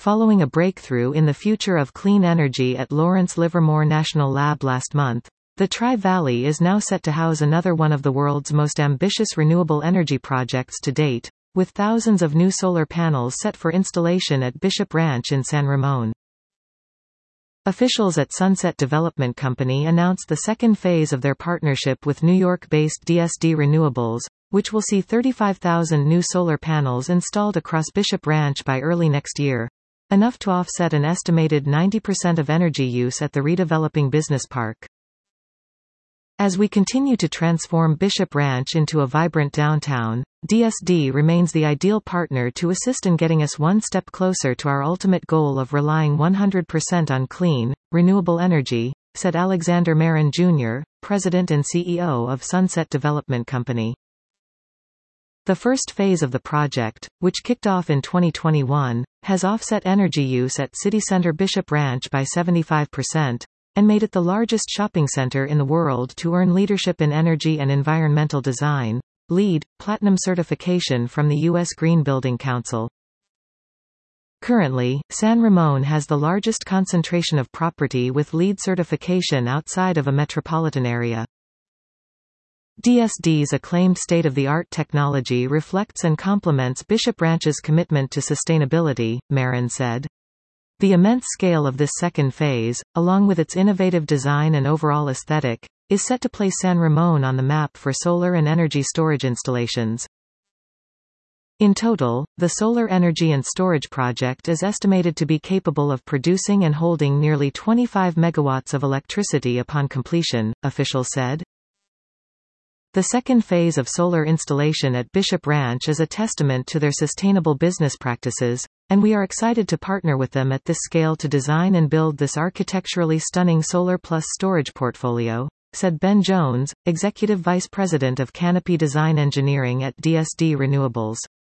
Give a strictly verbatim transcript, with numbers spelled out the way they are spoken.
following a breakthrough in the future of clean energy at Lawrence Livermore National Lab last month. The Tri-Valley is now set to house another one of the world's most ambitious renewable energy projects to date, with thousands of new solar panels set for installation at Bishop Ranch in San Ramon. Officials at Sunset Development Company announced the second phase of their partnership with New York-based D S D Renewables, which will see thirty-five thousand new solar panels installed across Bishop Ranch by early next year, enough to offset an estimated ninety percent of energy use at the redeveloping business park. As we continue to transform Bishop Ranch into a vibrant downtown, D S D remains the ideal partner to assist in getting us one step closer to our ultimate goal of relying one hundred percent on clean, renewable energy, said Alexander Marin Junior, President and C E O of Sunset Development Company. The first phase of the project, which kicked off in twenty twenty-one, has offset energy use at City Center Bishop Ranch by seventy-five percent, and made it the largest shopping center in the world to earn Leadership in Energy and Environmental Design LEED Platinum certification from the U S Green Building Council. Currently, San Ramon has the largest concentration of property with LEED certification outside of a metropolitan area. D S D's acclaimed state-of-the-art technology reflects and complements Bishop Ranch's commitment to sustainability, Marin said. The immense scale of this second phase, along with its innovative design and overall aesthetic, is set to place San Ramon on the map for solar and energy storage installations. In total, the solar energy and storage project is estimated to be capable of producing and holding nearly twenty-five megawatts of electricity upon completion, officials said. The second phase of solar installation at Bishop Ranch is a testament to their sustainable business practices, and we are excited to partner with them at this scale to design and build this architecturally stunning solar plus storage portfolio, said Ben Jones, Executive Vice President of Canopy Design Engineering at D S D Renewables.